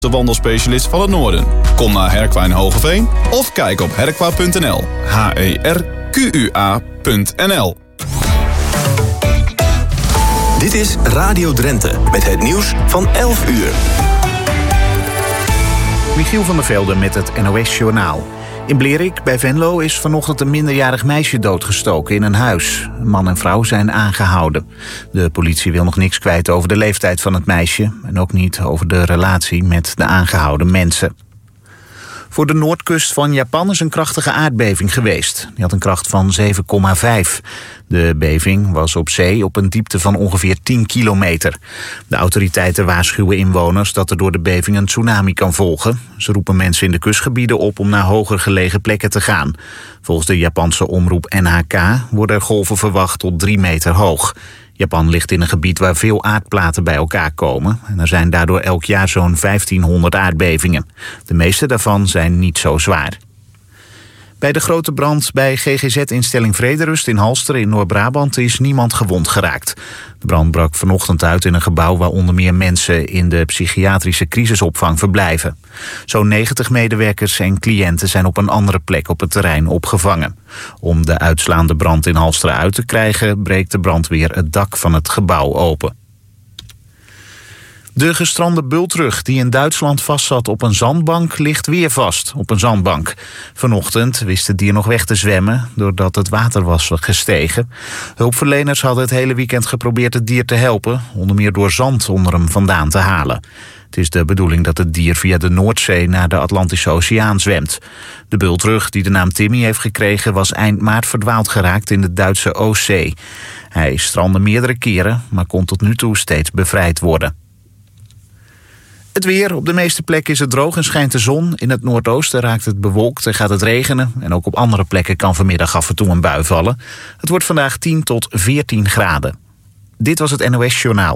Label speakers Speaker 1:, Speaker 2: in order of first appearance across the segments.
Speaker 1: de wandelspecialist van het noorden. Kom naar Herqua in Hogeveen of kijk op herqua.nl. HERQUA.nl.
Speaker 2: Dit is Radio Drenthe met het nieuws van 11 uur.
Speaker 3: Michiel van der Velde met het NOS-journaal. In Blerik bij Venlo is vanochtend een minderjarig meisje doodgestoken in een huis. Een man en vrouw zijn aangehouden. De politie wil nog niks kwijt over de leeftijd van het meisje en ook niet over de relatie met de aangehouden mensen. Voor de noordkust van Japan is een krachtige aardbeving geweest. Die had een kracht van 7,5. De beving was op zee op een diepte van ongeveer 10 kilometer. De autoriteiten waarschuwen inwoners dat er door de beving een tsunami kan volgen. Ze roepen mensen in de kustgebieden op om naar hoger gelegen plekken te gaan. Volgens de Japanse omroep NHK worden er golven verwacht tot 3 meter hoog. Japan ligt in een gebied waar veel aardplaten bij elkaar komen. En er zijn daardoor elk jaar zo'n 1500 aardbevingen. De meeste daarvan zijn niet zo zwaar. Bij de grote brand bij GGZ-instelling Vrederust in Halsteren in Noord-Brabant is niemand gewond geraakt. De brand brak vanochtend uit in een gebouw waar onder meer mensen in de psychiatrische crisisopvang verblijven. Zo'n 90 medewerkers en cliënten zijn op een andere plek op het terrein opgevangen. Om de uitslaande brand in Halsteren uit te krijgen, breekt de brandweer het dak van het gebouw open. De gestrande bultrug die in Duitsland vastzat op een zandbank ligt weer vast op een zandbank. Vanochtend wist het dier nog weg te zwemmen doordat het water was gestegen. Hulpverleners hadden het hele weekend geprobeerd het dier te helpen, onder meer door zand onder hem vandaan te halen. Het is de bedoeling dat het dier via de Noordzee naar de Atlantische Oceaan zwemt. De bultrug, die de naam Timmy heeft gekregen, was eind maart verdwaald geraakt in de Duitse Oostzee. Hij strandde meerdere keren, maar kon tot nu toe steeds bevrijd worden. Het weer. Op de meeste plekken is het droog en schijnt de zon. In het noordoosten raakt het bewolkt en gaat het regenen. En ook op andere plekken kan vanmiddag af en toe een bui vallen. Het wordt vandaag 10 tot 14 graden. Dit was het NOS Journaal.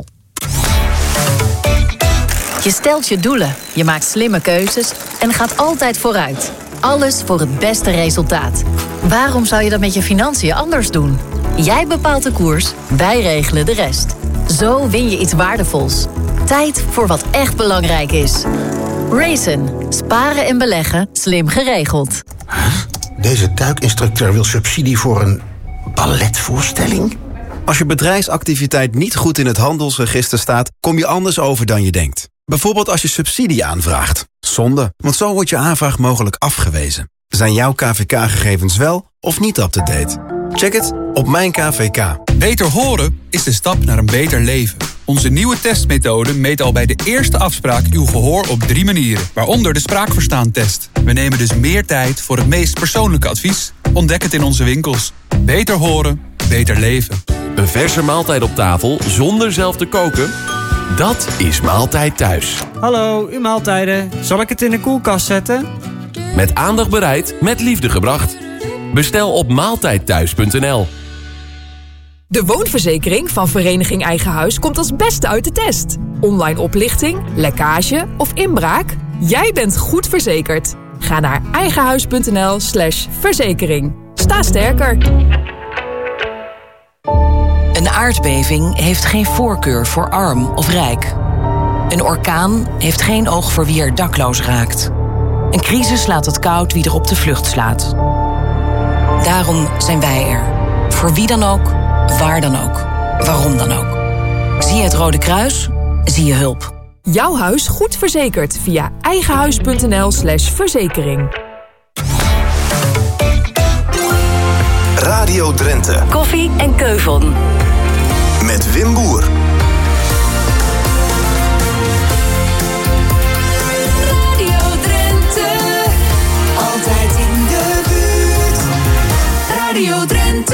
Speaker 4: Je stelt je doelen, je maakt slimme keuzes en gaat altijd vooruit. Alles voor het beste resultaat. Waarom zou je dat met je financiën anders doen? Jij bepaalt de koers, wij regelen de rest. Zo win je iets waardevols. Tijd voor wat echt belangrijk is. Raisin. Sparen en beleggen slim geregeld.
Speaker 5: Deze duikinstructeur wil subsidie voor een balletvoorstelling?
Speaker 6: Als je bedrijfsactiviteit niet goed in het handelsregister staat, kom je anders over dan je denkt. Bijvoorbeeld als je subsidie aanvraagt. Zonde, want zo wordt je aanvraag mogelijk afgewezen. Zijn jouw KVK-gegevens wel of niet up-to-date? Check het op Mijn KVK.
Speaker 7: Beter horen is de stap naar een beter leven. Onze nieuwe testmethode meet al bij de eerste afspraak uw gehoor op 3 manieren. Waaronder de spraakverstaantest. We nemen dus meer tijd voor het meest persoonlijke advies. Ontdek het in onze winkels. Beter horen, beter leven.
Speaker 8: Een verse maaltijd op tafel zonder zelf te koken? Dat is Maaltijd Thuis.
Speaker 9: Hallo, uw maaltijden. Zal ik het in de koelkast zetten?
Speaker 8: Met aandacht bereid, met liefde gebracht. Bestel op maaltijdthuis.nl.
Speaker 10: De woonverzekering van Vereniging Eigen Huis komt als beste uit de test. Online oplichting, lekkage of inbraak? Jij bent goed verzekerd. Ga naar eigenhuis.nl/verzekering. Sta sterker.
Speaker 11: Een aardbeving heeft geen voorkeur voor arm of rijk. Een orkaan heeft geen oog voor wie er dakloos raakt. Een crisis laat het koud wie er op de vlucht slaat. Daarom zijn wij er. Voor wie dan ook, waar dan ook, waarom dan ook. Zie je het Rode Kruis? Zie je hulp.
Speaker 10: Jouw huis goed verzekerd via eigenhuis.nl/verzekering.
Speaker 2: Radio Drenthe.
Speaker 4: Koffie en Keuvon.
Speaker 2: Met Wim Boer.
Speaker 12: Radio Drenthe. Altijd in de buurt. Radio Drenthe.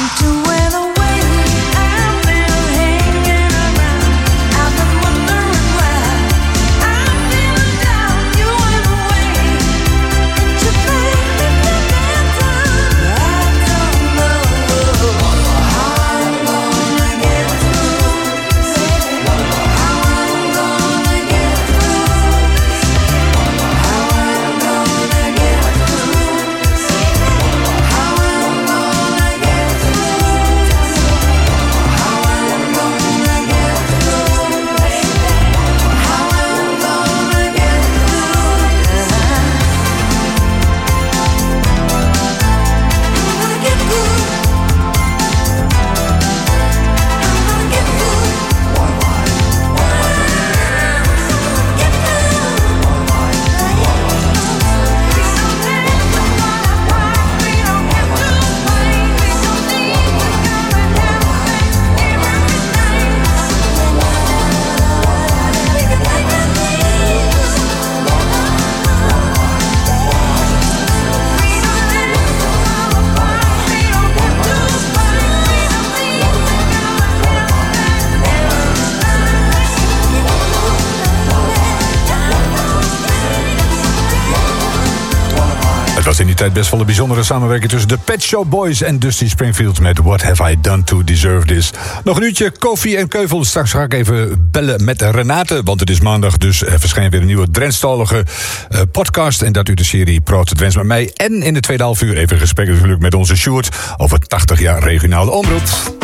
Speaker 13: was in die tijd best wel een bijzondere samenwerking tussen de Pet Shop Boys en Dusty Springfield met What Have I Done To Deserve This. Nog een uurtje koffie en keuvel. Straks ga ik even bellen met Renate, want het is maandag, dus er verschijnt weer een nieuwe Drentstalige podcast. En dat u de serie Proot Drents met mij. En in de tweede half uur even een gesprek natuurlijk met onze Sjoerd over 80 jaar regionale omroep.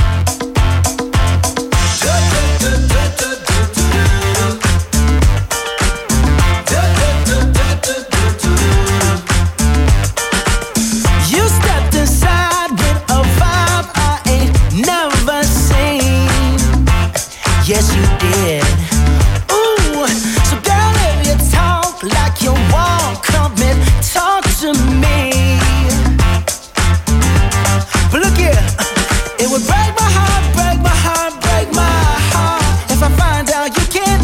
Speaker 14: Yes, you did. Ooh, so girl, if you talk like you want, come and talk to me. But look here, it would break my heart, break my heart, break my heart if I find out you can't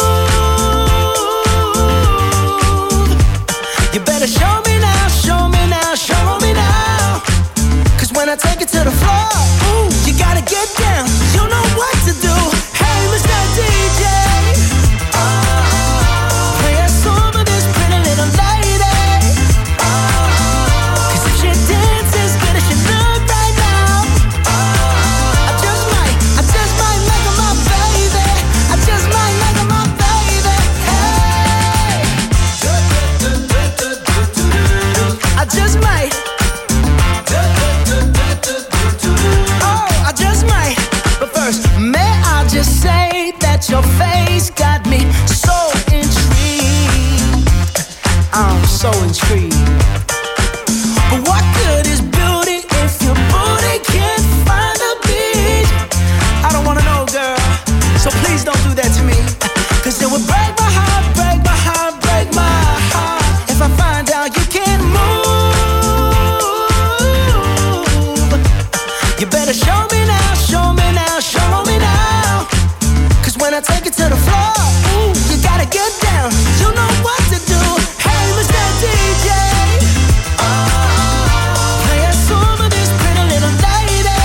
Speaker 14: move. You better show me now, show me now, show me now. 'Cause when I take it to the floor, ooh, you gotta get down. You know what to do. DJ, play a song of this pretty little lady. 'Cause if she dances good as she look right now, I just might make her my baby. I just might make her my baby. Hey, I just might. Oh, I just might. But first, may I just say that your face got me so intrigued. I'm so intrigued. But what good is beauty if your booty can't find a beat? I don't wanna know, girl, so please don't do that to me. 'Cause it would break my heart, break my heart, break my heart if I find out you can't move. You better show me now, show me now, show me now. 'Cause when I take it to the floor, ooh, you gotta get down. You know what to do. Hey, Mr. DJ, play a song of this pretty little lady.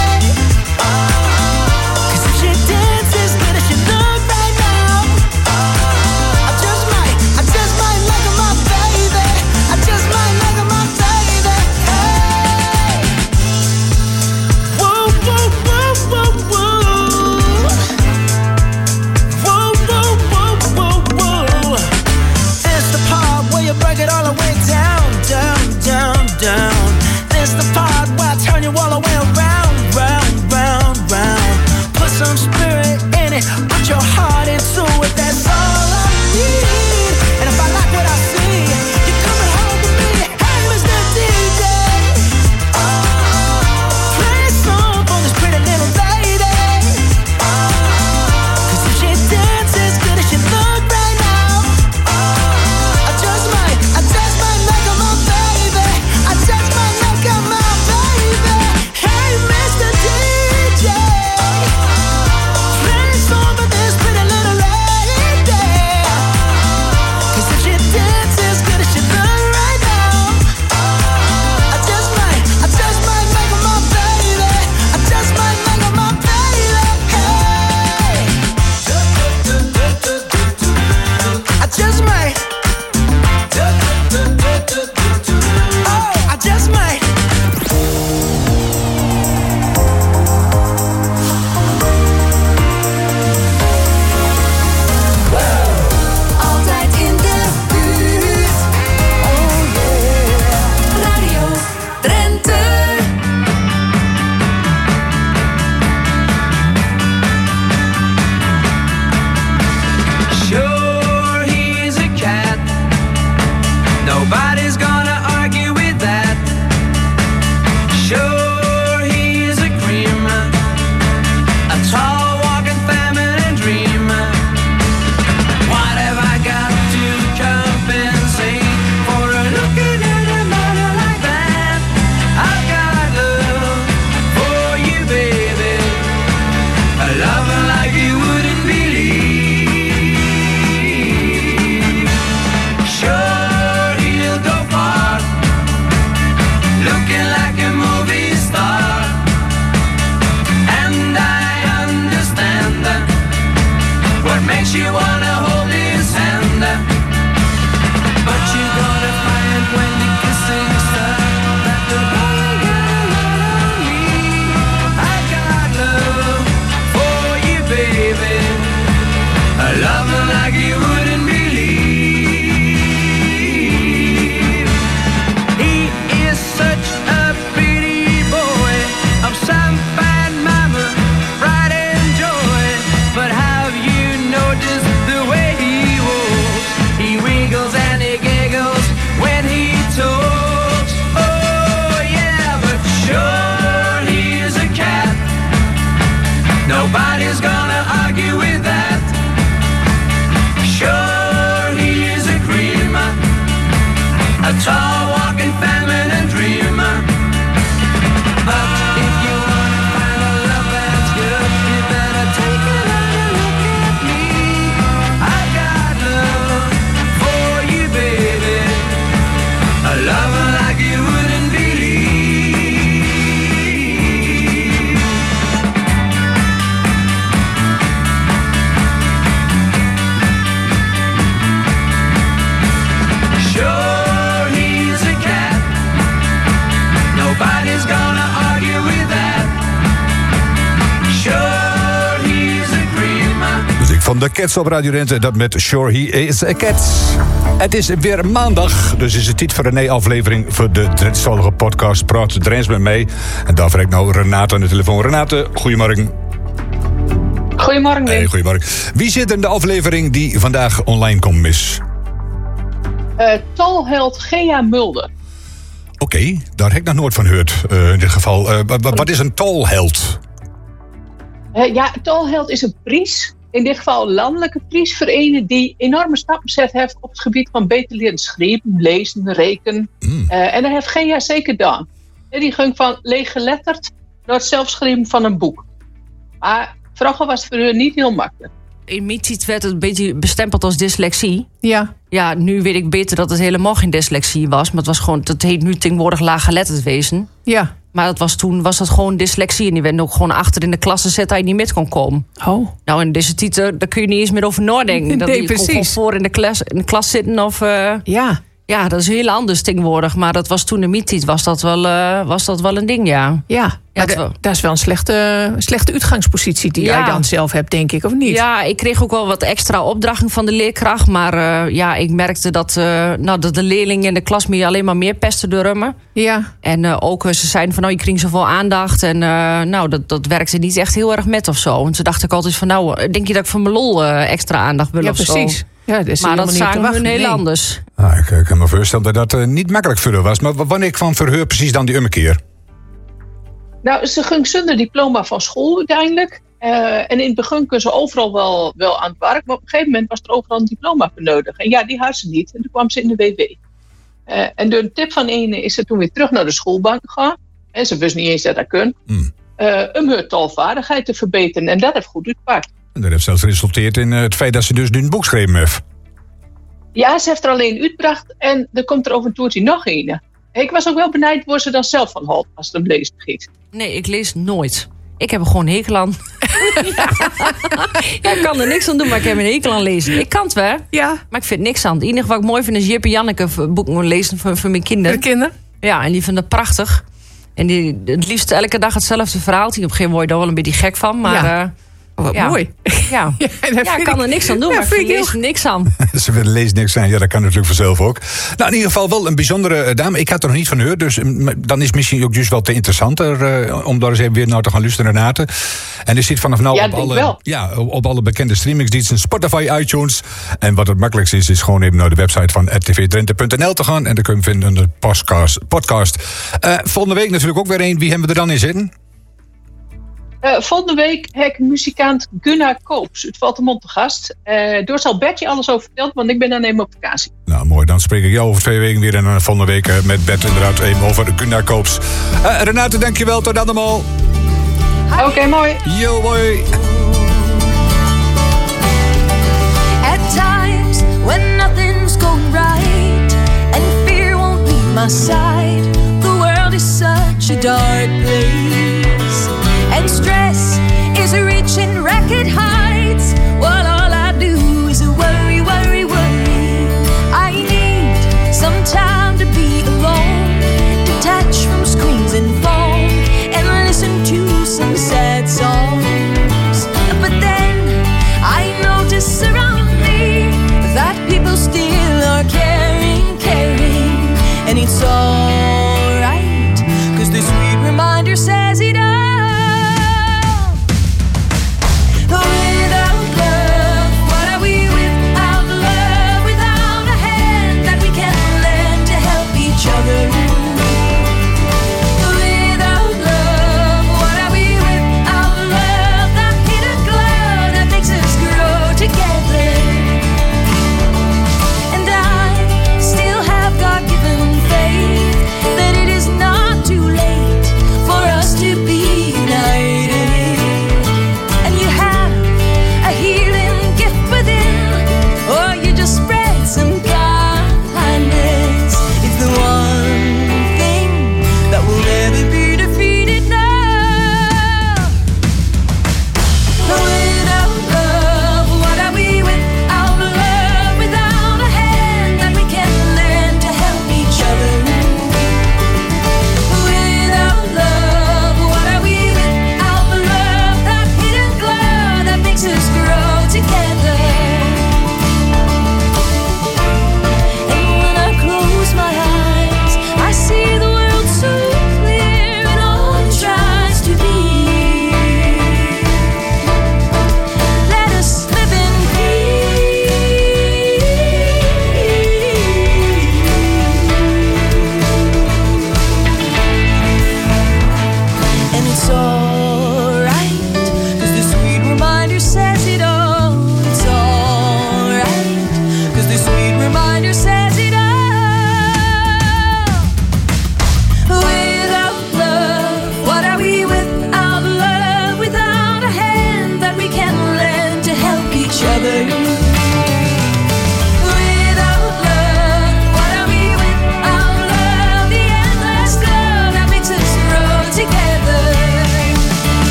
Speaker 14: 'Cause if she dances good as she look right now, I just might make her my baby. I just might make her my baby. Hey, woo, woo, woo.
Speaker 13: van de Cats op Radio Drenthe. Dat met Sure He Is a Cat. Het is weer maandag, dus is het tijd voor een nieuwe aflevering voor de Drenthe podcast Praat Drents met mij. En daarvoor heb ik nou Renate aan de telefoon. Renate, goedemorgen.
Speaker 15: Goedemorgen.
Speaker 13: Hey, goedemorgen. Wie zit in de aflevering die vandaag online komt, mis?
Speaker 15: Tolheld Gea Mulder.
Speaker 13: Oké, daar heb ik nog nooit van gehoord in dit geval. Wat is een tolheld?
Speaker 15: Tolheld is een prijs. In dit geval een landelijke prijs voor een die enorme stappen zet heeft op het gebied van beter leren schrijven, lezen, rekenen. En dat heeft Gea zeker gedaan. En die ging van leeggeletterd naar het zelfschrijven van een boek. Maar vroeger was het voor hun niet heel makkelijk.
Speaker 16: In mijn tijd werd het een beetje bestempeld als dyslexie.
Speaker 17: Ja.
Speaker 16: Ja, nu weet ik beter dat het helemaal geen dyslexie was. Maar het was gewoon, dat heet nu tegenwoordig laaggeletterd wezen.
Speaker 17: Ja.
Speaker 16: Maar toen was dat gewoon dyslexie. En die werden ook gewoon achter in de klas gezet dat je niet met kon komen.
Speaker 17: Oh.
Speaker 16: Nou, in deze titel, daar kun je niet eens meer over nadenken. Dat
Speaker 17: Nee,
Speaker 16: je
Speaker 17: precies.
Speaker 16: gewoon voor in de klas zitten of...
Speaker 17: Ja.
Speaker 16: Ja, dat is heel anders tegenwoordig. Maar dat was toen in mijn tijd was dat wel een ding, ja.
Speaker 17: Ja, maar dat is wel een slechte uitgangspositie die jij dan zelf hebt, denk ik, of niet?
Speaker 16: Ja, ik kreeg ook wel wat extra opdrachten van de leerkracht. Maar ik merkte dat de leerlingen in de klas me alleen maar meer pesten door me.
Speaker 17: Ja.
Speaker 16: En ook ze zeiden van, je krijgt zoveel aandacht. En dat werkte niet echt heel erg met of zo. En toen dacht ik altijd van, denk je dat ik voor mijn lol extra aandacht wil of zo?
Speaker 17: Ja, precies. Ja,
Speaker 16: maar dat zagen hun heel anders.
Speaker 13: Ik kan me voorstellen dat dat niet makkelijk voor u was. Maar wanneer kwam voor u precies dan die ommekeer?
Speaker 15: Nou, ze ging zonder diploma van school uiteindelijk. En in het begin kon ze overal wel aan het werk. Maar op een gegeven moment was er overal een diploma voor nodig. En ja, die had ze niet. En toen kwam ze in de WW. En door een tip van ene is ze toen weer terug naar de schoolbank gegaan. En ze wist niet eens dat dat kon. Om haar taalvaardigheid te verbeteren. En dat heeft goed uitgepakt.
Speaker 13: En dat heeft zelfs geresulteerd in het feit dat ze dus nu een boek geschreven heeft.
Speaker 15: Ja, ze heeft er alleen uitgebracht. En er komt er over een toertje nog een. Ik was ook wel benieuwd waar ze dan zelf van houdt als het om lezen gaat.
Speaker 16: Nee, ik lees nooit. Ik heb er gewoon een hekel aan. Ik kan er niks aan doen, maar ik heb een hekel aan lezen. Ik kan het wel, maar ik vind niks aan. Het enige wat ik mooi vind is Jip en Janneke boeken lezen voor mijn kinderen.
Speaker 17: De kinderen?
Speaker 16: Ja, en die vinden het prachtig. En die het liefst elke dag hetzelfde verhaal. Op een gegeven moment word je daar wel een beetje gek van. Maar
Speaker 17: wat mooi.
Speaker 16: Ja, ik kan er niks aan doen, maar ik lees er niks aan.
Speaker 13: Ze willen lezen niks aan. Ja, dat kan natuurlijk vanzelf ook. Nou, in ieder geval wel een bijzondere dame. Ik had er nog niet van gehoord, dus dan is het misschien ook dus wel te interessanter om daar eens even weer naar te gaan luisteren, Renate. En er zit vanaf nu op alle bekende streamingsdiensten, Spotify, iTunes. En wat het makkelijkste is gewoon even naar de website van rtvdrenthe.nl te gaan. En dan kun je vinden in de podcast. Volgende week natuurlijk ook weer een. Wie hebben we er dan in zitten?
Speaker 15: Volgende week heb ik muzikant Gunnar Koops uit Valtemont te gast. Daar zal Bertje alles over vertellen, want ik ben dan even op vakantie.
Speaker 13: Nou, mooi. Dan spreek ik jou over 2 weken weer. En volgende week met Bert inderdaad even over Gunnar Koops. Renate, dankjewel. Tot dan allemaal.
Speaker 15: Oké, mooi.
Speaker 13: Yo, mooi.
Speaker 12: At times when nothing's going right and fear won't leave my side, the world is such a dark place. And stress is reaching record heights. Well, all I do is worry, worry, worry. I need some time to be alone, detach from screens and phone, and listen to some sad songs. But then I notice around me that people still are caring, and it's alright, 'cause the sweet reminder says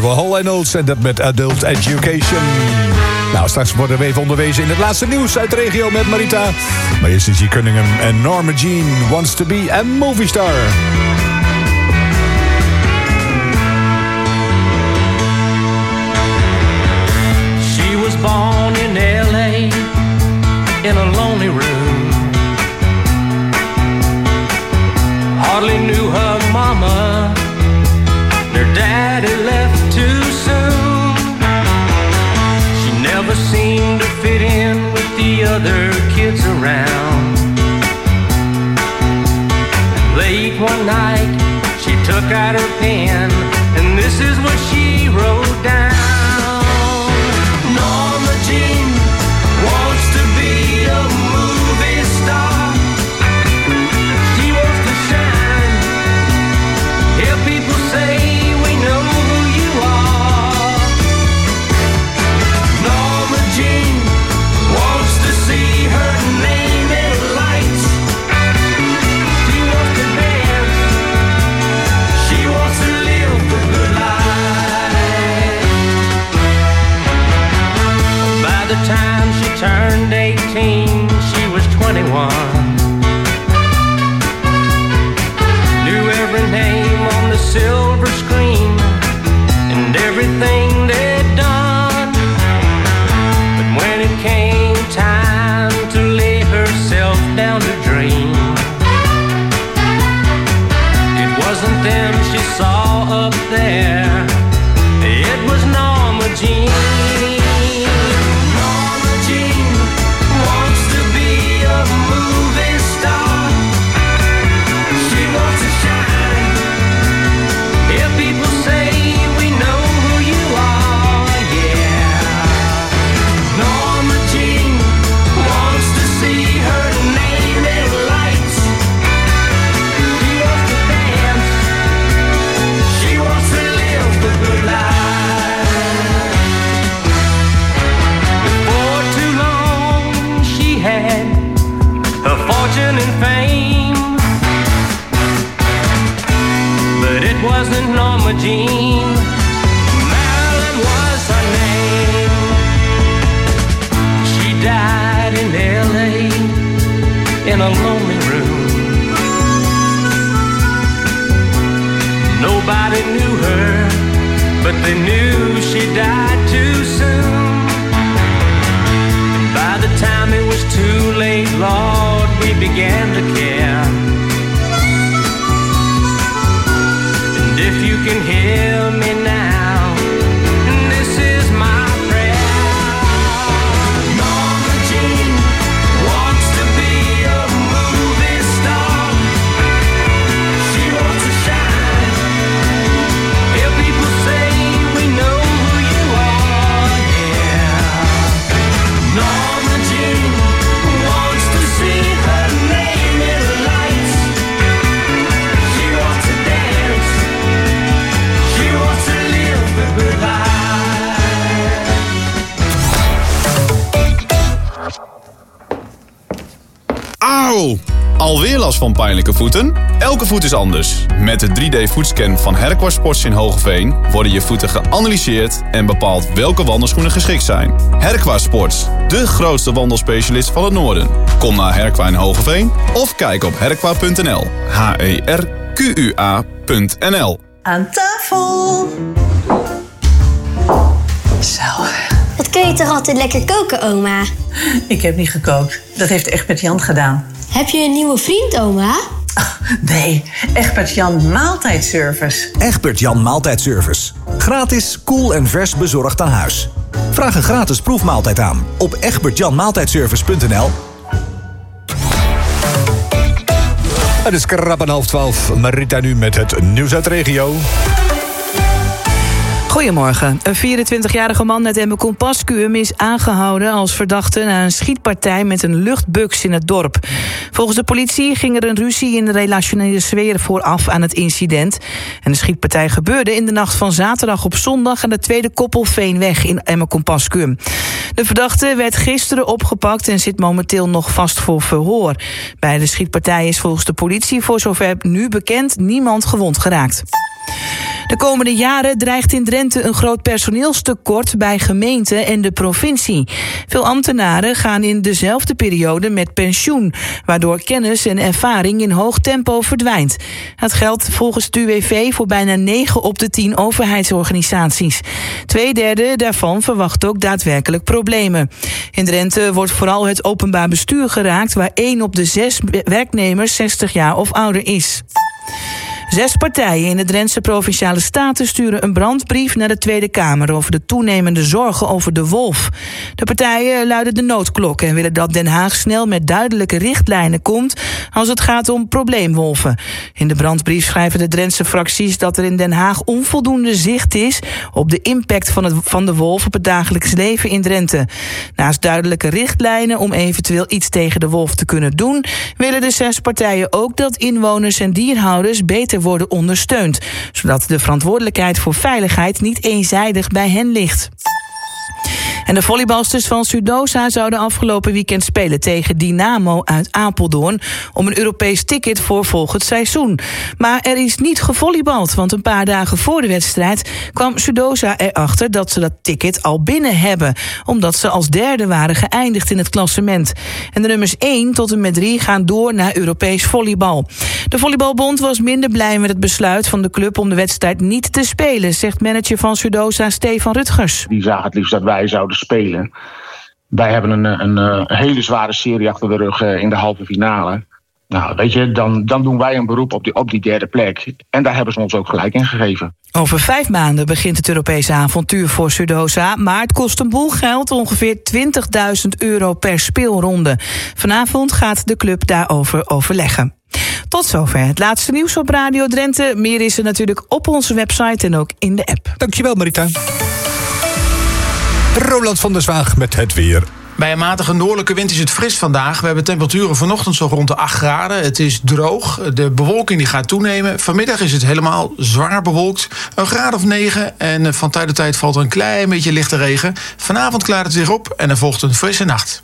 Speaker 13: hoorden we Hall & Oates en dat met Adult Education. Nou, straks worden we even onderwezen in het laatste nieuws uit de regio met Marita. Maar eerst is hier Cunningham en Norma Jean Wants to be a Movie Star.
Speaker 18: She was born in L.A. in a lonely room. Hardly knew her mama. Her daddy left too soon. She never seemed to fit in with the other kids around. Late one night, she took out her pen, and this is what she wrote down. Norma Jean wants to be a movie star. She wants to shine. Hear people say we know who you are. Norma Jean wants to see her name in lights. She wants to dance. She wants to live the good life. By the time she turned 18, she was 21. Knew every name on the silver screen and everything they'd done. But when it came time to lay herself down to dream, it wasn't them she saw up there. It was Norma Jean. Norma Jean wants to be a movie star. She wants to shine. If people say we know who you are, yeah. Norma Jean wants to see her name in lights. She wants to dance. She wants to live the good life. Before too long, she had her fortune and fame. But it wasn't Norma Jean. Marilyn was her name. She died in L.A. in a lonely room. Nobody knew her, but they knew she died too soon. And by the time it was too late, Lord, we began to care. And if you can hear me now, this is my prayer. Norma Jean wants to be a movie star. She wants to shine. If people say we know who you are, yeah. Norma Jean wants to see her name in lights. She wants to dance. She wants to live the good life.
Speaker 1: Auw! Alweer last van pijnlijke voeten? Elke voet is anders. Met de 3D-voetscan van Herqua Sports in Hogeveen worden je voeten geanalyseerd en bepaald welke wandelschoenen geschikt zijn. Herqua Sports, de grootste wandelspecialist van het noorden. Kom naar Herqua in Hogeveen of kijk op herqua.nl. HERQUA.nl.
Speaker 19: Aan tafel! Zo.
Speaker 20: Wat kun je toch altijd lekker koken, oma?
Speaker 19: Ik heb niet gekookt. Dat heeft Egbert Jan gedaan.
Speaker 20: Heb je een nieuwe vriend, oma?
Speaker 19: Nee, Egbert Jan Maaltijdservice.
Speaker 21: Egbert Jan Maaltijdservice. Gratis, koel en vers bezorgd aan huis. Vraag een gratis proefmaaltijd aan op egbertjanmaaltijdservice.nl.
Speaker 13: Het is krap aan 11:30. Marita nu met het nieuws uit de regio.
Speaker 22: Goedemorgen. Een 24-jarige man uit Emmen-Compascuum is aangehouden als verdachte na een schietpartij met een luchtbuks in het dorp. Volgens de politie ging er een ruzie in de relationele sfeer vooraf aan het incident. En de schietpartij gebeurde in de nacht van zaterdag op zondag aan de Tweede Koppelveenweg in Emmen-Compascuum. De verdachte werd gisteren opgepakt en zit momenteel nog vast voor verhoor. Bij de schietpartij is volgens de politie voor zover nu bekend niemand gewond geraakt. De komende jaren dreigt in Drenthe een groot personeelstekort bij gemeenten en de provincie. Veel ambtenaren gaan in dezelfde periode met pensioen, waardoor kennis en ervaring in hoog tempo verdwijnt. Dat geldt volgens het UWV voor bijna 9 op de 10 overheidsorganisaties. 2/3 daarvan verwacht ook daadwerkelijk problemen. In Drenthe wordt vooral het openbaar bestuur geraakt, waar 1 op de 6 werknemers 60 jaar of ouder is. 6 partijen in de Drentse Provinciale Staten sturen een brandbrief naar de Tweede Kamer over de toenemende zorgen over de wolf. De partijen luiden de noodklok en willen dat Den Haag snel met duidelijke richtlijnen komt als het gaat om probleemwolven. In de brandbrief schrijven de Drentse fracties dat er in Den Haag onvoldoende zicht is op de impact van de wolf op het dagelijks leven in Drenthe. Naast duidelijke richtlijnen om eventueel iets tegen de wolf te kunnen doen, willen de 6 partijen ook dat inwoners en dierhouders beter worden ondersteund, zodat de verantwoordelijkheid voor veiligheid niet eenzijdig bij hen ligt. En de volleybalsters van Sudosa zouden afgelopen weekend spelen tegen Dynamo uit Apeldoorn om een Europees ticket voor volgend seizoen. Maar er is niet gevolleybald, want een paar dagen voor de wedstrijd kwam Sudosa erachter dat ze dat ticket al binnen hebben, omdat ze als derde waren geëindigd in het klassement. En de nummers 1 tot en met 3 gaan door naar Europees volleybal. De Volleybalbond was minder blij met het besluit van de club om de wedstrijd niet te spelen, zegt manager van Sudosa Stefan Rutgers.
Speaker 3: Die zagen het liefst dat wij zouden spelen. Wij hebben een hele zware serie achter de rug in de halve finale. Nou, weet je, dan doen wij een beroep op die derde plek. En daar hebben ze ons ook gelijk in gegeven.
Speaker 22: Over 5 maanden begint het Europese avontuur voor Sudosa, maar het kost een boel geld, ongeveer €20.000 per speelronde. Vanavond gaat de club daarover overleggen. Tot zover het laatste nieuws op Radio Drenthe. Meer is er natuurlijk op onze website en ook in de app.
Speaker 13: Dankjewel, Marita. Roland van der Zwaag met het weer.
Speaker 5: Bij een matige noordelijke wind is het fris vandaag. We hebben temperaturen vanochtend zo rond de 8 graden. Het is droog. De bewolking die gaat toenemen. Vanmiddag is het helemaal zwaar bewolkt. Een graad of 9. En van tijd tot tijd valt er een klein beetje lichte regen. Vanavond klaart het weer op en er volgt een frisse nacht.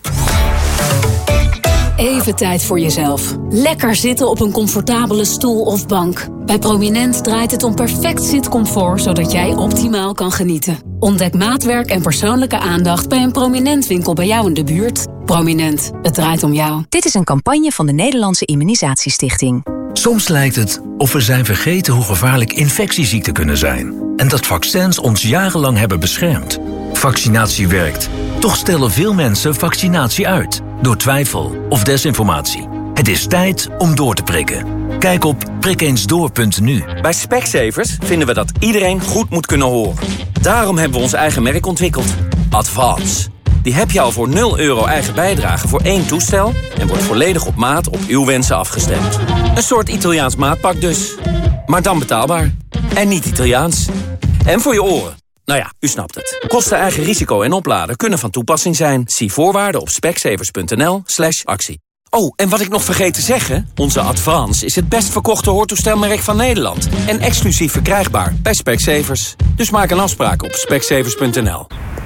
Speaker 23: Even tijd voor jezelf. Lekker zitten op een comfortabele stoel of bank. Bij Prominent draait het om perfect zitcomfort, zodat jij optimaal kan genieten. Ontdek maatwerk en persoonlijke aandacht bij een Prominent winkel bij jou in de buurt. Prominent, het draait om jou.
Speaker 24: Dit is een campagne van de Nederlandse Immunisatiestichting.
Speaker 25: Soms lijkt het of we zijn vergeten hoe gevaarlijk infectieziekten kunnen zijn. En dat vaccins ons jarenlang hebben beschermd. Vaccinatie werkt. Toch stellen veel mensen vaccinatie uit. Door twijfel of desinformatie. Het is tijd om door te prikken. Kijk op prikeensdoor.nu.
Speaker 26: Bij Specsavers vinden we dat iedereen goed moet kunnen horen. Daarom hebben we ons eigen merk ontwikkeld. Advance. Die heb je al voor €0 eigen bijdrage voor 1 toestel... en wordt volledig op maat op uw wensen afgestemd. Een soort Italiaans maatpak dus. Maar dan betaalbaar. En niet Italiaans. En voor je oren. Nou ja, u snapt het. Kosten, eigen risico en opladen kunnen van toepassing zijn. Zie voorwaarden op specsavers.nl/actie. Oh, en wat ik nog vergeet te zeggen... onze Advance is het best verkochte hoortoestelmerk van Nederland. En exclusief verkrijgbaar bij Specsavers. Dus maak een afspraak op specsavers.nl.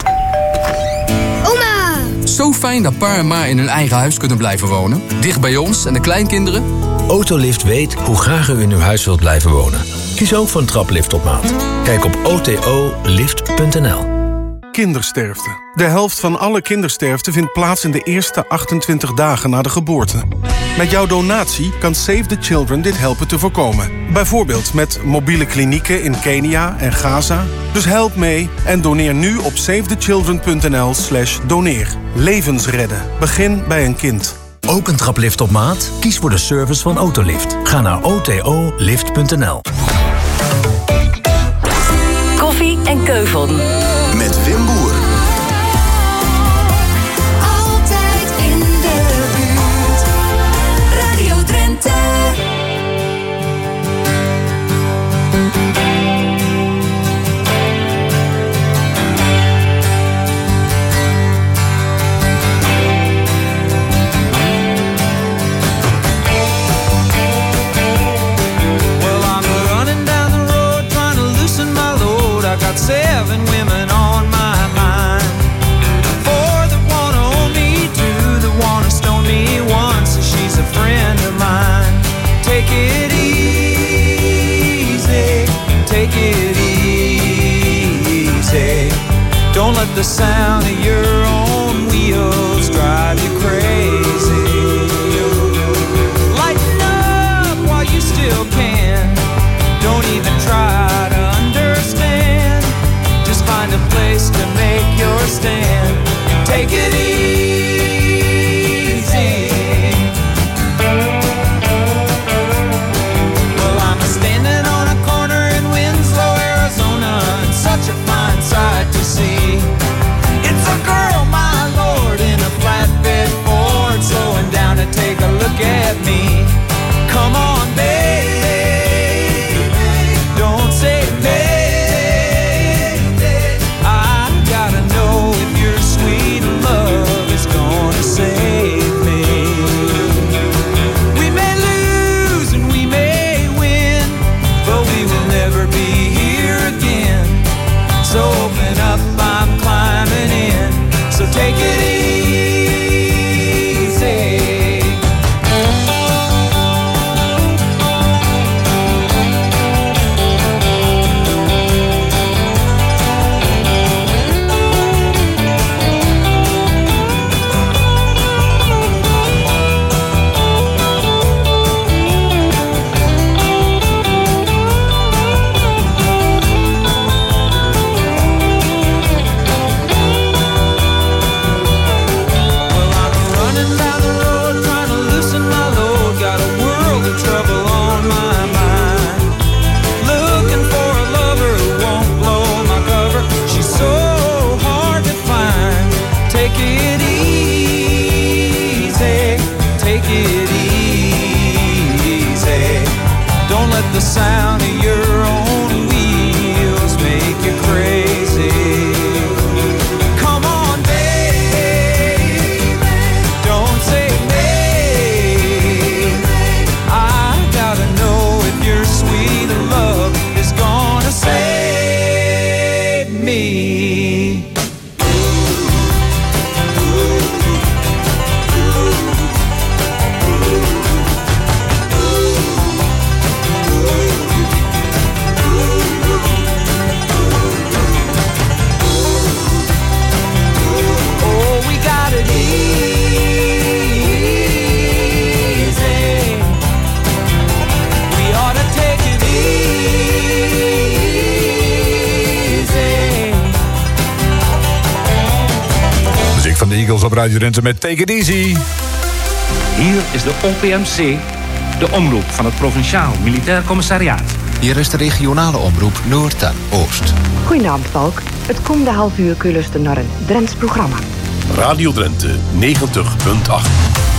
Speaker 27: Oma! Zo fijn dat pa en ma in hun eigen huis kunnen blijven wonen. Dicht bij ons en de kleinkinderen.
Speaker 21: Autolift weet hoe graag u in uw huis wilt blijven wonen. Kies ook voor een traplift op maat. Kijk op otolift.nl.
Speaker 28: Kindersterfte. De helft van alle kindersterfte vindt plaats in de eerste 28 dagen na de geboorte. Met jouw donatie kan Save the Children dit helpen te voorkomen. Bijvoorbeeld met mobiele klinieken in Kenia en Gaza. Dus help mee en doneer nu op savethechildren.nl/doneer. Levens redden. Begin bij een kind.
Speaker 21: Ook een traplift op maat? Kies voor de service van Autolift. Ga naar otolift.nl.
Speaker 24: Koffie en Keuvel.
Speaker 2: Met Wim Boer.
Speaker 12: Altijd in de buurt. Radio Drenthe.
Speaker 18: Well, I'm running down the road trying to loosen my load. I got 7 women on my mind. 4 that wanna own me, 2 that wanna stone me, 1 so she's a friend of mine. Take it easy, take it Don't let the sound of your own wheels drive you crazy. Lighten up while you still can. Don't even try to understand. Just find a place to make your stand. Take it easy. Well, I'm standing on a corner in Winslow, Arizona, and such a fine sight to see. It's a girl, my lord, in a flatbed Ford, slowing down to take a look at me. Come on, baby, don't say baby. I gotta know if your sweet love is gonna save me. We may lose and we may win, but we will never be here again. So open up, I'm climbing in. So take it easy. The sound of your own wheels make you crazy. Come on, baby, don't say maybe. I gotta know if your sweet love is gonna save me.
Speaker 13: Van de Eagles op Radio Drenthe met Take It Easy.
Speaker 4: Hier is de OPMC, de omroep van het Provinciaal Militair Commissariaat.
Speaker 6: Hier is de regionale omroep Noord en Oost.
Speaker 7: Goedenavond, Valk. Het komende half uur kun je luisteren naar een Drents programma.
Speaker 8: Radio Drenthe 90.8.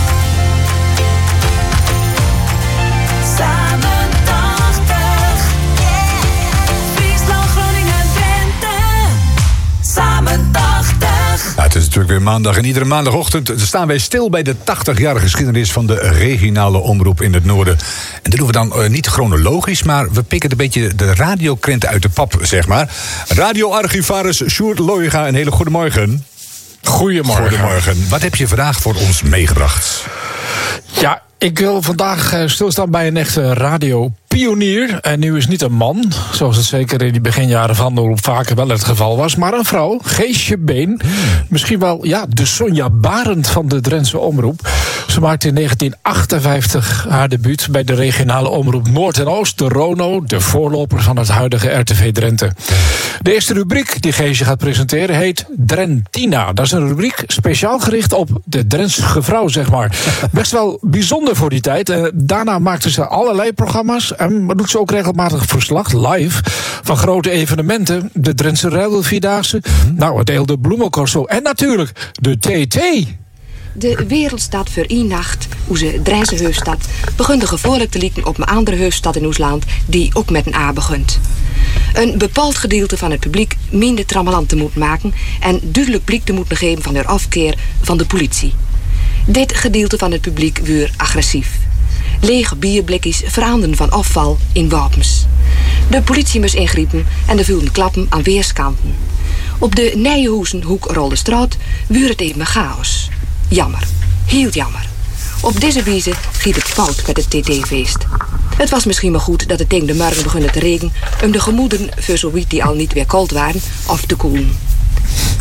Speaker 13: Ja, het is natuurlijk weer maandag en iedere maandagochtend staan wij stil bij de 80-jarige geschiedenis van de regionale omroep in het noorden. En dat doen we dan niet chronologisch, maar we pikken een beetje de radiokrenten uit de pap, zeg maar. Radioarchivaris Sjoerd Looijega, een hele goede morgen. Goedemorgen. Wat heb je vandaag voor ons meegebracht?
Speaker 9: Ja, ik wil vandaag stilstaan bij een echte radiopionier. En nu is niet een man, zoals het zeker in die beginjaren van de omroep vaker wel het geval was, maar een vrouw, Geesje Been. Misschien wel de Sonja Barend van de Drentse omroep. Ze maakte in 1958 haar debuut bij de regionale omroep Noord en Oost, de RONO, de voorloper van het huidige RTV Drenthe. De eerste rubriek die Geesje gaat presenteren heet Drentina. Dat is een rubriek speciaal gericht op de Drentse vrouw, zeg maar. Best wel bijzonder voor die tijd. Daarna maakte ze allerlei programma's en doet ze ook regelmatig verslag, live, van grote evenementen. De Drentse Ruilvierdaagse, het Eelde Bloemencorso en natuurlijk de TT.
Speaker 7: De wereld staat voor één nacht, onze Drentse hoofdstad, begint de gevolg te lijken op een andere hoofdstad in ons land, die ook met een A begint. Een bepaald gedeelte van het publiek minder trammeland te moeten maken en duidelijk blik te moeten geven van haar afkeer van de politie. Dit gedeelte van het publiek werd agressief. Lege bierblikjes veranderden van afval in wapens. De politie moest ingrijpen en er vielen klappen aan weerskanten. Op de Nijenhoezenhoek Rolde straat werd het even chaos. Jammer, heel jammer. Op deze wijze giet het fout met het TT-feest. Het was misschien maar goed dat het tegen de morgen begon te regenen om de gemoederen voor zoiets die al niet weer koud waren af te koelen.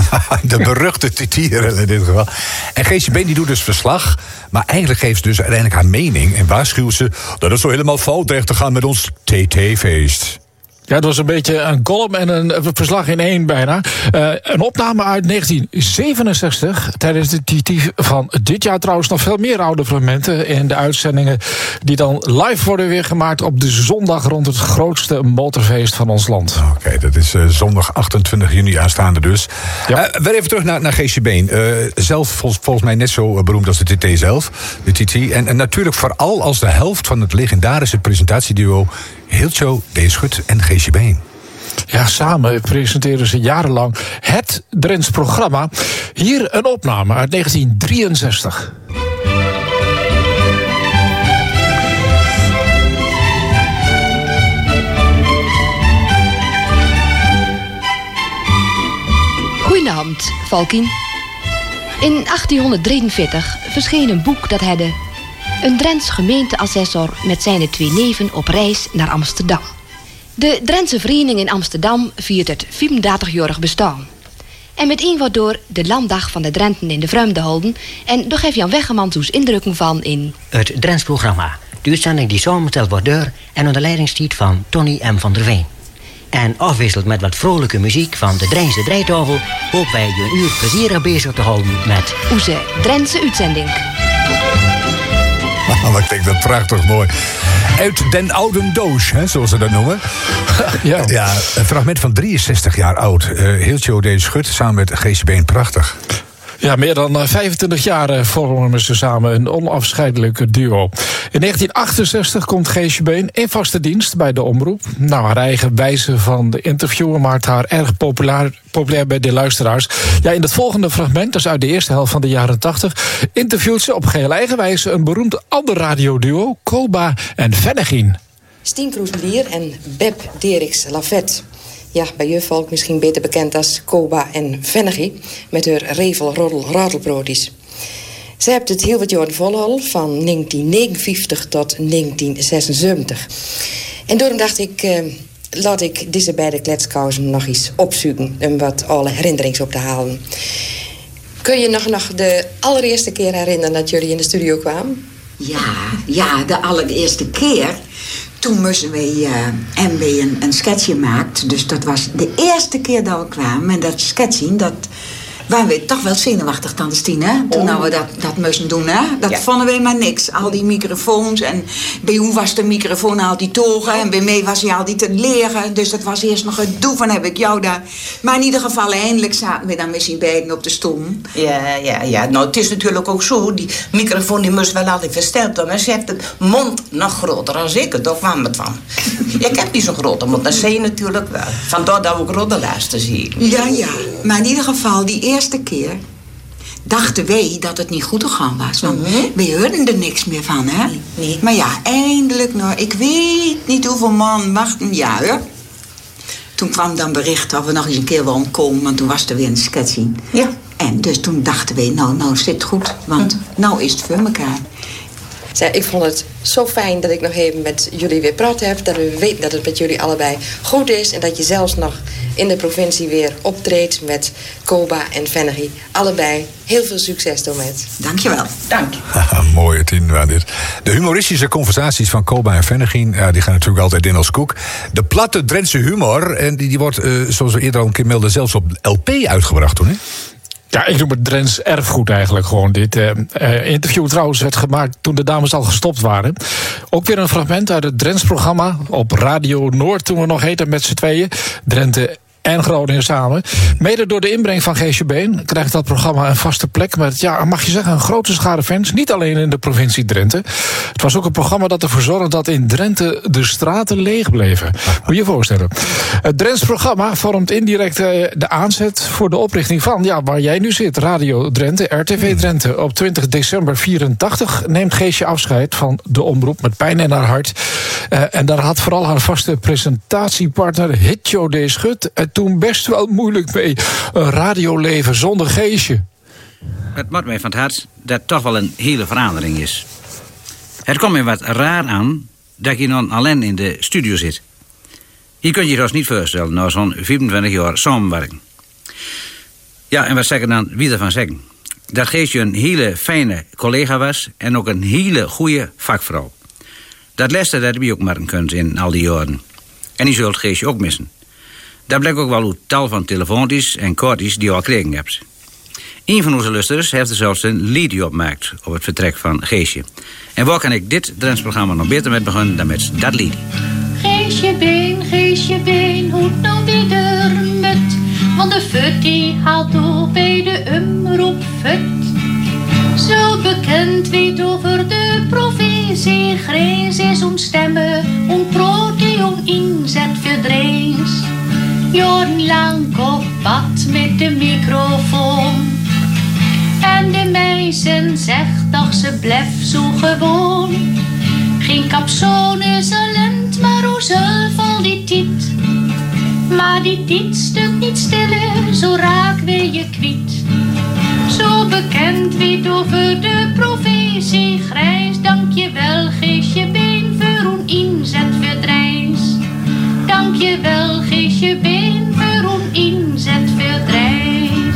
Speaker 13: De beruchte titieren in dit geval. En Geesje Been die doet dus verslag. Maar eigenlijk geeft ze dus uiteindelijk haar mening. En waarschuwt ze dat het zo helemaal fout dreigt te gaan met ons TT-feest.
Speaker 9: Ja, het was een beetje een column en een verslag in één bijna. Een opname uit 1967. Tijdens de TT van dit jaar trouwens nog veel meer oude fragmenten in de uitzendingen die dan live worden weer gemaakt op de zondag rond het grootste motorfeest van ons land.
Speaker 13: Oké, dat is zondag 28 juni aanstaande dus. Ja. Weer even terug naar Geesje Been. Zelf volgens mij net zo beroemd als de TT zelf. De TT. En natuurlijk vooral als de helft van het legendarische presentatieduo Hiltjo D. Schut en Geesje Been.
Speaker 9: Ja, samen presenteren ze jarenlang het Drents programma. Hier een opname uit 1963.
Speaker 7: Goedenavond, Valkien. In 1843 verscheen een boek dat heette Een Drents gemeenteassessor met zijn 2 neven op reis naar Amsterdam. De Drentse Vereniging in Amsterdam viert het 35-jarig bestaan. En meteen wordt door de Landdag van de Drenten in de Vreemde houden. En door geeft Jan Weggeman toes indrukken van in
Speaker 1: het Drents programma. De uitzending die samengesteld wordt door en onder leidingstijd van Tony M. van der Veen. En afwisselt met wat vrolijke muziek van de Drentse Draaitafel hopen wij je een uur plezierig bezig te houden met
Speaker 7: onze Drentse uitzending.
Speaker 13: Maar ik denk dat prachtig mooi. Uit den oude doos, hè, zoals ze dat noemen. Ja, een fragment van 63 jaar oud. Hiltjo D. Schut samen met Geesje Been, prachtig.
Speaker 9: Ja, meer dan 25 jaar vormen ze samen een onafscheidelijk duo. In 1968 komt Geesje Been in vaste dienst bij de omroep. Nou, haar eigen wijze van de interviewen maakt haar erg populair bij de luisteraars. Ja, in het volgende fragment, dat is uit de eerste helft van de jaren 80... interviewt ze op geheel eigen wijze een beroemd ander radioduo, Koba en Vennegien.
Speaker 7: Stien Kroesmelier en Beb Deriks Lafette. Ja, bij juffrouw misschien beter bekend als Koba en Vennegien, met haar revel-roddel-radelbroodjes. Ze heeft het heel wat jaren volgehouden, van 1959 tot 1976. En daarom dacht ik, laat ik deze beide kletskousen nog eens opzoeken om wat alle herinnerings op te halen. Kun je nog de allereerste keer herinneren dat jullie in de studio kwamen?
Speaker 10: Ja, de allereerste keer. Toen moesten we een sketchje gemaakt. Dus dat was de eerste keer dat we kwamen. En dat sketchje, dat waren we toch wel zenuwachtig, tante Stien, hè? Toen we dat moesten doen, hè? Dat vonden we maar niks. Al die microfoons. En bij ons was de microfoon altijd togen. En bij mij was hij altijd te leren. Dus dat was eerst nog het doe van heb ik jou daar. Maar in ieder geval, eindelijk zaten we dan met z'n beiden op de stoel.
Speaker 11: Ja. Nou, het is natuurlijk ook zo. Die microfoon die moest wel altijd versteld worden. Maar ze heeft het mond nog groter dan ik. Daar kwam het van. Ik heb niet zo'n grote mond. Dat zie je natuurlijk wel. Vandaar dat we ook rodelaars zien.
Speaker 10: Ja. Maar in ieder geval, die eerste keer dachten wij dat het niet goed gegaan was. Want we hoorden er niks meer van, hè? Nee. Maar ja, eindelijk nog. Ik weet niet hoeveel man wachten. Ja, hoor. Toen kwam dan bericht dat we nog eens een keer wilden komen. Want toen was er weer een sketching. Ja. En dus toen dachten we, nou zit het goed. Want nou is het voor elkaar.
Speaker 7: Ik vond het zo fijn dat ik nog even met jullie weer praten heb. Dat we weten dat het met jullie allebei goed is. En dat je zelfs nog in de provincie weer optreedt met Koba en Vennegien. Allebei heel veel succes daarmee.
Speaker 10: Dankjewel.
Speaker 11: Dank je.
Speaker 13: Mooie tien waren dit. De humoristische conversaties van Koba en Vennegien, die gaan natuurlijk altijd in als koek. De platte Drentse humor, en die wordt, zoals we eerder al een keer melden, zelfs op LP uitgebracht toen, hè?
Speaker 9: Ja, ik noem het Drents erfgoed eigenlijk gewoon. Dit interview trouwens werd gemaakt toen de dames al gestopt waren. Ook weer een fragment uit het Drents programma op Radio Noord, toen we nog heten met z'n tweeën. Drenthe en Groningen samen. Mede door de inbreng van Geesje Been krijgt dat programma een vaste plek met, mag je zeggen, een grote schare fans. Niet alleen in de provincie Drenthe. Het was ook een programma dat ervoor zorgde dat in Drenthe de straten leeg bleven. Moet je je voorstellen. Het Drents programma vormt indirect de aanzet voor de oprichting van, waar jij nu zit, Radio Drenthe, RTV Drenthe. Op 20 december 84 neemt Geesje afscheid van de omroep met pijn in haar hart. En daar had vooral haar vaste presentatiepartner Hiltjo D. Schut toen best wel moeilijk mee. Een radioleven zonder Geesje.
Speaker 14: Het maakt mij van het hart dat het toch wel een hele verandering is. Het komt mij wat raar aan dat je dan alleen in de studio zit. Je kunt je dus niet voorstellen na zo'n 25 jaar samenwerking. Ja, en wat zeg ik dan wie ervan zeggen? Dat Geesje een hele fijne collega was en ook een hele goede vakvrouw. Dat laatste dat heb je ook maar kunnen in al die jaren. En die zult Geesje ook missen. Dat blijkt ook wel hoe tal van telefoontjes en kortjes die je al gekregen hebt. Een van onze luisteraars heeft er zelfs een liedje opgemaakt op het vertrek van Geesje. En waar kan ik dit Drents-programma nog beter met beginnen dan met dat lied?
Speaker 3: Geesje been, hoe nou weer met? Want de fut die haalt op bij de omroep fut. Zo bekend weet over de provincie Grijs is stemmen, proteon inzet verdrees. Jarenlang op pad met de microfoon. En de meisje zegt dat ze blijft zo gewoon. Geen capsone talent, maar hoe zelf al die tiet. Maar die tiet stuk niet stille, zo raak weer je kwiet. Zo bekend weet over de provincie Grijs. Dank je wel, Geesje Been, voor een inzet verdrijs. Dank je wel, Geesje Been, voor een inzet verdrijs.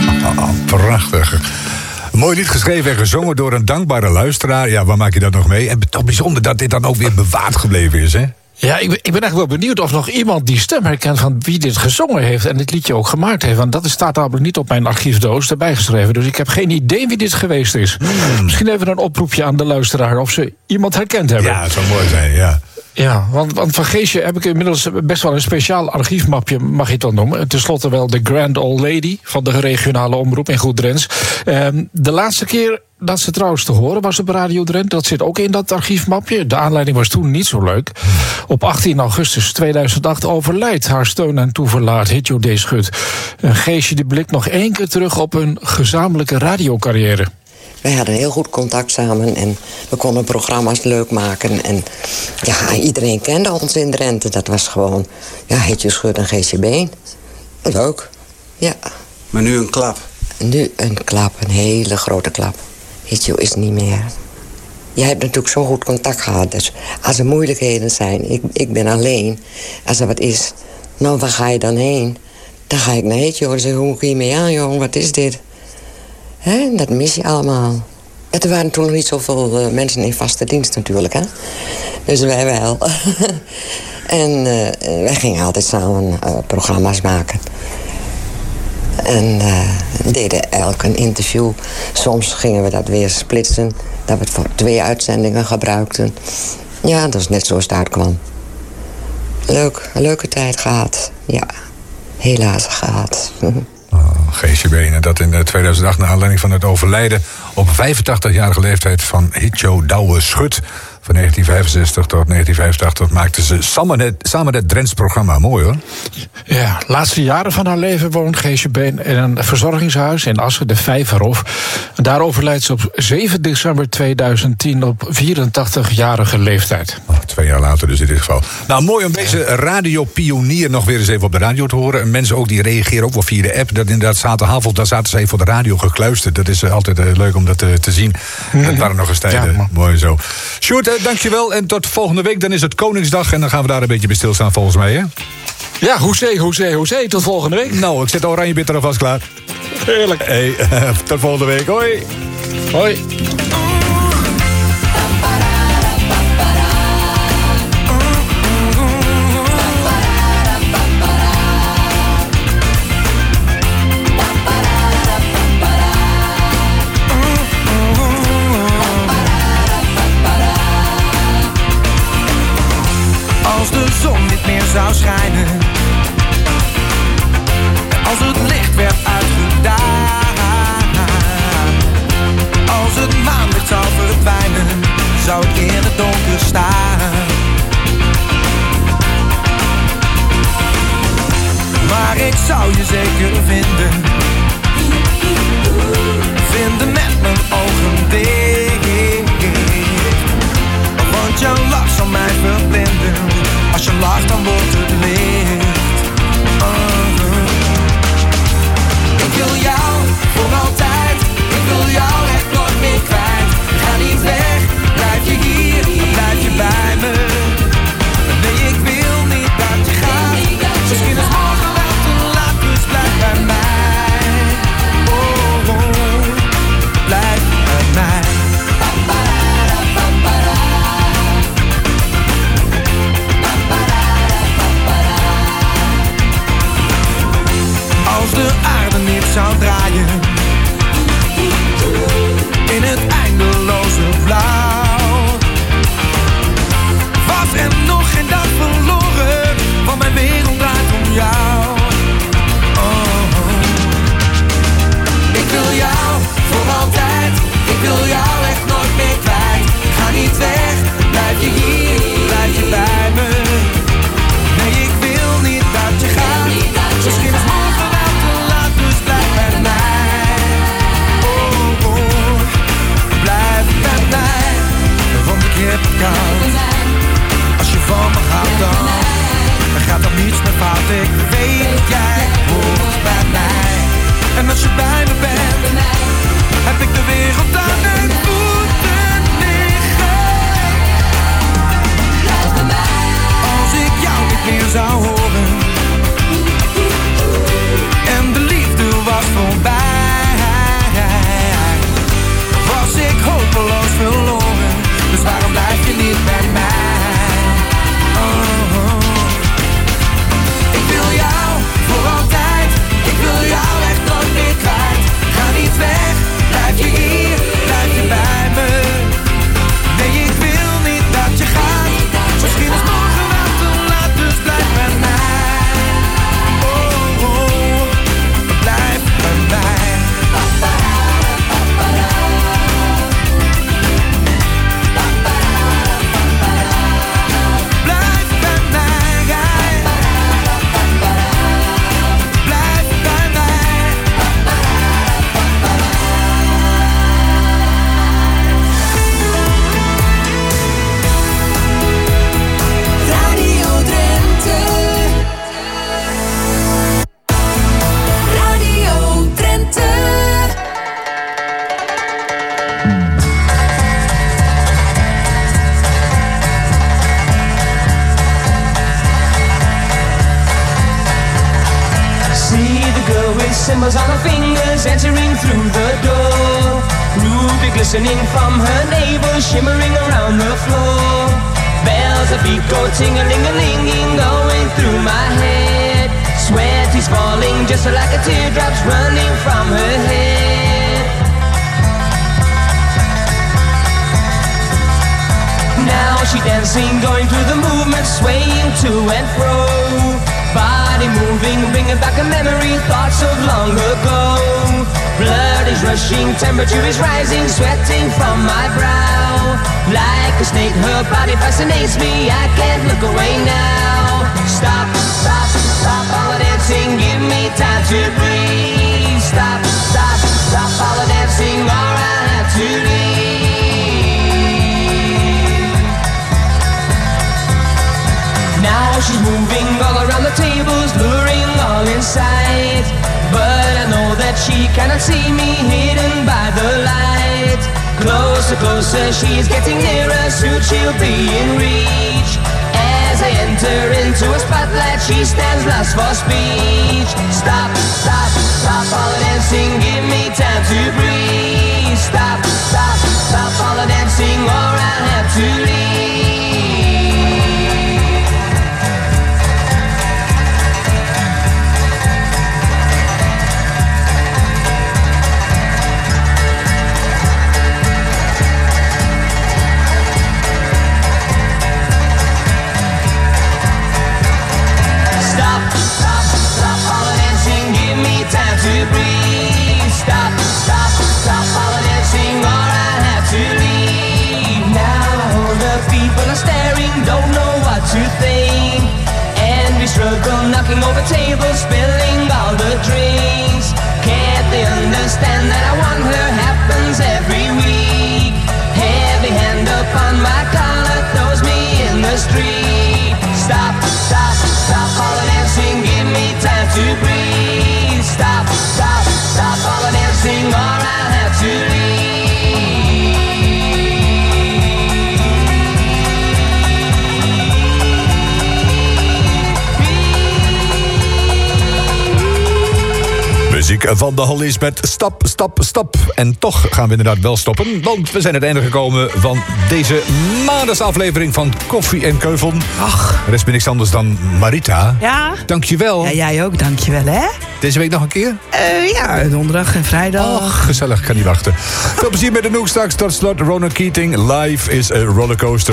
Speaker 13: Prachtig. Mooi lied geschreven en gezongen door een dankbare luisteraar. Ja, waar maak je dat nog mee? En toch bijzonder dat dit dan ook weer bewaard gebleven is, hè?
Speaker 9: Ja, ik ben echt wel benieuwd of nog iemand die stem herkent van wie dit gezongen heeft en dit liedje ook gemaakt heeft. Want dat staat namelijk niet op mijn archiefdoos erbij geschreven. Dus ik heb geen idee wie dit geweest is. Misschien even een oproepje aan de luisteraar of ze iemand herkend hebben.
Speaker 13: Ja, het zou mooi zijn, ja.
Speaker 9: Ja, want van Geesje heb ik inmiddels best wel een speciaal archiefmapje, mag je het wel noemen. Ten slotte wel de Grand Old Lady van de regionale omroep in Goed Drents. De laatste keer dat ze trouwens te horen was op Radio Drenthe, dat zit ook in dat archiefmapje. De aanleiding was toen niet zo leuk. Op 18 augustus 2008 overlijdt haar steun en toeverlaat Hitjo D. Schut. Geesje die blikt nog 1 keer terug op hun gezamenlijke radiocarrière.
Speaker 5: Wij hadden heel goed contact samen en we konden programma's leuk maken. En ja, iedereen kende ons in Drenthe. Dat was gewoon, ja, Hitjo Schut en Geesje Been. Leuk, ja.
Speaker 15: Maar nu een klap?
Speaker 5: Nu een klap, een hele grote klap. Hitjo is niet meer. Jij hebt natuurlijk zo goed contact gehad. Dus als er moeilijkheden zijn, ik ben alleen. Als er wat is, nou, waar ga je dan heen? Dan ga ik naar Hitjo en zeg, hoe kun je mee aan, jongen? Wat is dit? Hè? Dat mis je allemaal. En er waren toen nog niet zoveel mensen in vaste dienst natuurlijk, hè? Dus wij wel. En wij gingen altijd samen programma's maken. En deden elk een interview. Soms gingen we dat weer splitsen. Dat we het voor 2 uitzendingen gebruikten. Ja, dat is net zoals het uitkwam. Leuk, een leuke tijd gehad. Ja, helaas gehad.
Speaker 13: Geesje Been, dat in 2008 naar aanleiding van het overlijden op 85-jarige leeftijd van Hitjo Douwe Schut. Van 1965 tot 1985 maakten ze samen het Drents programma. Mooi, hoor.
Speaker 9: Ja, laatste jaren van haar leven woont Geesje Been in een verzorgingshuis in Assen, de Vijverhof. En daar overlijdt ze op 7 december 2010 op 84-jarige leeftijd.
Speaker 13: 2 jaar later dus in dit geval. Nou, mooi om deze radiopionier nog weer eens even op de radio te horen. En mensen ook die reageren ook wel via de app. Dat inderdaad zaterdagavond, daar zaten ze even voor de radio gekluisterd. Dat is altijd leuk om dat te zien. Dat waren nog eens tijden. Ja, mooi zo. Sjoerd, dankjewel. En tot volgende week. Dan is het Koningsdag. En dan gaan we daar een beetje bij stilstaan volgens mij, hè?
Speaker 9: Ja, hoezee. Tot volgende week.
Speaker 13: Nou, ik zet de oranje bitter alvast klaar.
Speaker 9: Heerlijk.
Speaker 13: Hey, tot volgende week. Hoi.
Speaker 9: Hoi.
Speaker 18: Als de zon niet meer zou schijnen, als het licht werd uitgedaan, als het maanlicht zou verdwijnen, zou ik in het donker staan. Maar ik zou je zeker vinden met mijn ogen dicht, want jouw lach zal mij verblinden. Als je lacht, dan wordt het licht. Ik wil jou voor altijd. Ik wil jou echt nooit meer kwijt. Ga niet weg, blijf je hier, blijf je bij me. Nee, ik wil niet dat je gaat. Misschien is morgen wel te laat, dus blijf bij mij. symbols on her fingers entering through the door. Ruby glistening from her navel, shimmering around the floor. Bells of feet go ting-a-ling-a-linging, going through my head. Sweat is falling just like a teardrop's running from her head. Now she dancing, going through the movement, swaying to and fro. Body moving, bringing back a memory, thoughts of long ago. Blood is rushing, temperature is rising, sweating from my brow. Like a snake, her body fascinates me, I can't look away now. Stop, stop, stop all the dancing, give me time to breathe. Stop, stop, stop all the dancing, or I'll have to leave. Now she's moving all around the tables, luring all in sight. But I know that she cannot see me, hidden by the light. Closer, closer, she's getting nearer, soon she'll be in reach. As I enter into a spotlight, she stands lost for speech. Stop, stop, stop all the dancing, give me time to breathe. Stop, stop, stop all the dancing, or I'll have to leave. Stop, stop, stop all the dancing, or I'll have to leave. Now the people are staring, don't know what to think. And we struggle, knocking over tables, spilling all the drinks. Can't they understand that I want her? Happens every week. Heavy hand upon my collar, throws me in the street. Stop, stop, stop all the dancing, give me time to breathe. Stop, stop, stop all the dancing, or I'll have to
Speaker 13: Muziek van de Hollies met Stap, Stap, Stap. En toch gaan we inderdaad wel stoppen, want we zijn aan het einde gekomen van deze maandagsaflevering van Koffie en Keuveln. Ach. Er is me niks anders dan Marita.
Speaker 15: Ja.
Speaker 13: Dankjewel.
Speaker 15: Ja, jij ook, dankjewel, hè?
Speaker 13: Deze week nog een keer?
Speaker 15: Ja, donderdag en vrijdag.
Speaker 13: Och, gezellig, kan niet wachten. Veel plezier met de Noek straks. Tot slot, Ronan Keating. Life is a rollercoaster.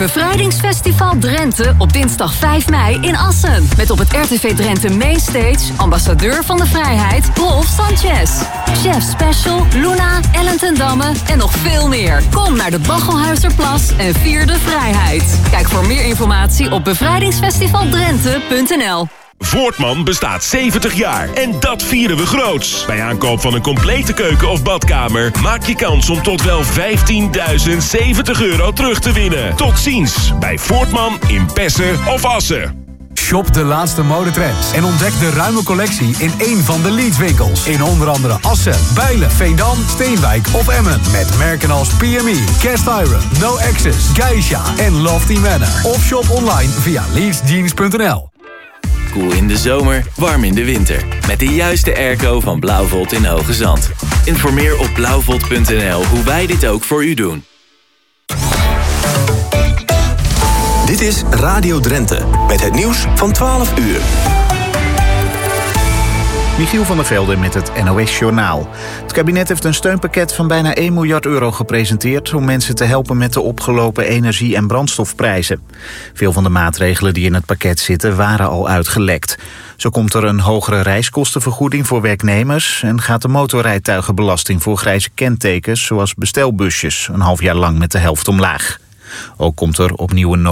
Speaker 24: Bevrijdingsfestival Drenthe op dinsdag 5 mei in Assen. Met op het RTV Drenthe Mainstage ambassadeur van de vrijheid Rolf Sanchez. Chef Special, Luna, Ellen ten Damme en nog veel meer. Kom naar de Bachelhuizerplas en vier de vrijheid. Kijk voor meer informatie op bevrijdingsfestivaldrenthe.nl.
Speaker 16: Voortman bestaat 70 jaar en dat vieren we groots. Bij aankoop van een complete keuken of badkamer maak je kans om tot wel €15.070 terug te winnen. Tot ziens bij Voortman in Pessen of Assen.
Speaker 21: Shop de laatste modetrends en ontdek de ruime collectie in één van de Leeds-winkels. In onder andere Assen, Bijlen, Veendam, Steenwijk of Emmen. Met merken als PME, Cast Iron, No Access, Geisha en Lofty Manor. Of shop online via leedsjeans.nl.
Speaker 17: Koel in de zomer, warm in de winter. Met de juiste airco van Blauwvolt in Hoge Zand. Informeer op blauwvolt.nl hoe wij dit ook voor u doen.
Speaker 2: Dit is Radio Drenthe met het nieuws van 12 uur.
Speaker 19: Michiel van der Velde met het NOS-journaal. Het kabinet heeft een steunpakket van bijna €1 miljard gepresenteerd... om mensen te helpen met de opgelopen energie- en brandstofprijzen. Veel van de maatregelen die in het pakket zitten waren al uitgelekt. Zo komt er een hogere reiskostenvergoeding voor werknemers... en gaat de motorrijtuigenbelasting voor grijze kentekens... zoals bestelbusjes een half jaar lang met de helft omlaag. Ook komt er opnieuw een